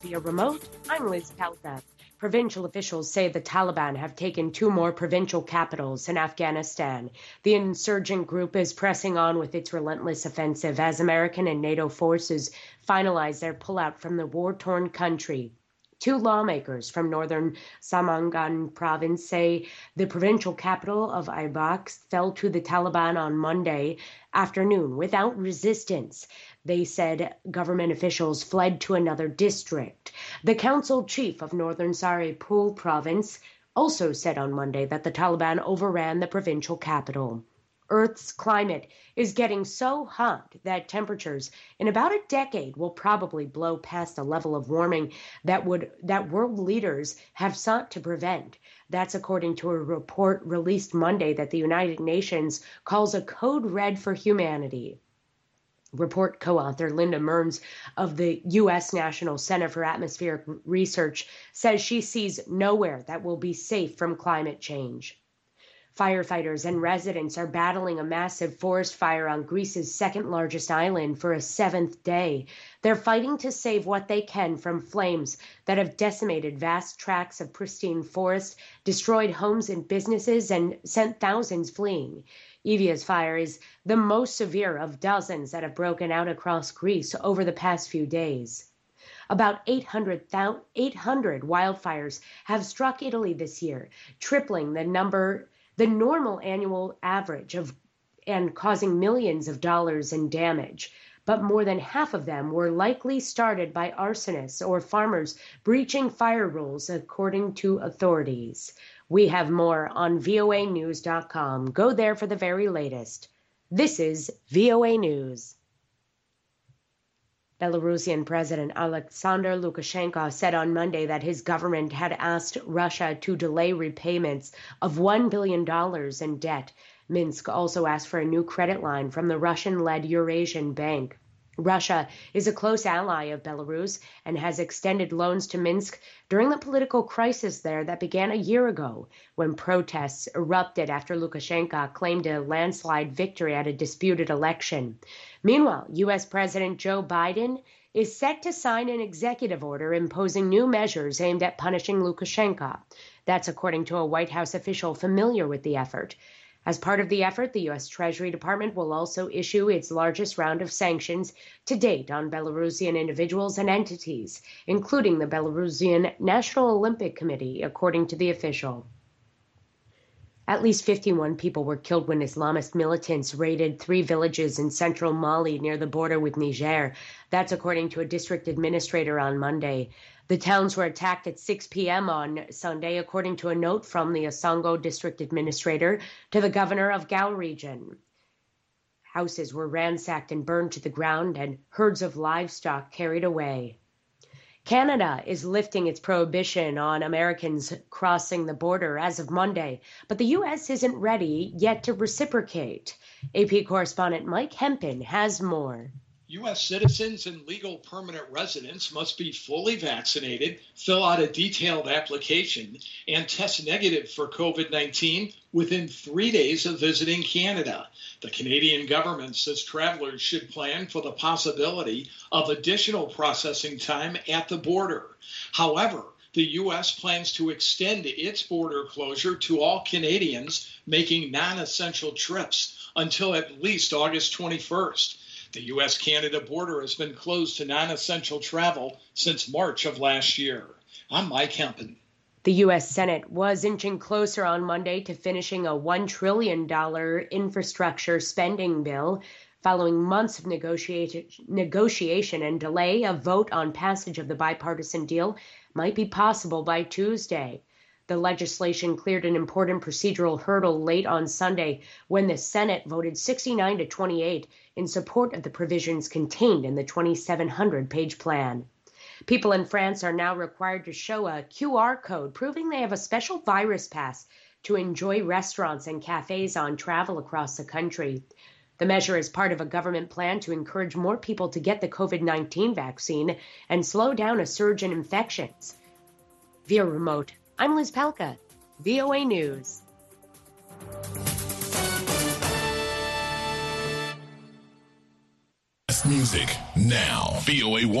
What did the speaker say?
Via remote, I'm Liz Palka. Provincial officials say the Taliban have taken 2 more provincial capitals in Afghanistan. The insurgent group is pressing on with its relentless offensive as American and NATO forces finalize their pullout from the war-torn country. 2 lawmakers from northern Samangan province say the provincial capital of Ibak fell to the Taliban on Monday afternoon without resistance. They said government officials fled to another district. The council chief of northern Saripul province also said on Monday that the Taliban overran the provincial capital. Earth's climate is getting so hot that temperatures in about a decade will probably blow past a level of warming that world leaders have sought to prevent. That's according to a report released Monday that the United Nations calls a code red for humanity. Report co-author Linda Mearns of the U.S. National Center for Atmospheric Research says she sees nowhere that will be safe from climate change. Firefighters and residents are battling a massive forest fire on Greece's second-largest island for a 7th day. They're fighting to save what they can from flames that have decimated vast tracts of pristine forest, destroyed homes and businesses, and sent thousands fleeing. Evia's fire is the most severe of dozens that have broken out across Greece over the past few days. About 800 wildfires have struck Italy this year, tripling the normal annual average and causing millions of dollars in damage. But more than half of them were likely started by arsonists or farmers breaching fire rules, according to authorities. We have more on voanews.com. Go there for the very latest. This is VOA News. Belarusian President Alexander Lukashenko said on Monday that his government had asked Russia to delay repayments of $1 billion in debt. Minsk also asked for a new credit line from the Russian-led Eurasian Bank. Russia is a close ally of Belarus and has extended loans to Minsk during the political crisis there that began a year ago when protests erupted after Lukashenko claimed a landslide victory at a disputed election. Meanwhile, U.S. President Joe Biden is set to sign an executive order imposing new measures aimed at punishing Lukashenko. That's according to a White House official familiar with the effort. As part of the effort, the U.S. Treasury Department will also issue its largest round of sanctions to date on Belarusian individuals and entities, including the Belarusian National Olympic Committee, according to the official. At least 51 people were killed when Islamist militants raided 3 villages in central Mali near the border with Niger. That's according to a district administrator on Monday. The towns were attacked at 6 p.m. on Sunday, according to a note from the Osongo district administrator to the governor of Gao region. Houses were ransacked and burned to the ground, and herds of livestock carried away. Canada is lifting its prohibition on Americans crossing the border as of Monday, but the U.S. isn't ready yet to reciprocate. AP correspondent Mike Hempen has more. U.S. citizens and legal permanent residents must be fully vaccinated, fill out a detailed application, and test negative for COVID-19 within 3 days of visiting Canada. The Canadian government says travelers should plan for the possibility of additional processing time at the border. However, the U.S. plans to extend its border closure to all Canadians making non-essential trips until at least August 21st. The U.S.-Canada border has been closed to non-essential travel since March of last year. I'm Mike Hempen. The U.S. Senate was inching closer on Monday to finishing a $1 trillion infrastructure spending bill. Following months of negotiation and delay, a vote on passage of the bipartisan deal might be possible by Tuesday. The legislation cleared an important procedural hurdle late on Sunday when the Senate voted 69 to 28 in support of the provisions contained in the 2,700-page plan. People in France are now required to show a QR code proving they have a special virus pass to enjoy restaurants and cafes on travel across the country. The measure is part of a government plan to encourage more people to get the COVID-19 vaccine and slow down a surge in infections. Via remote, I'm Liz Palka, VOA News. Music now. VOA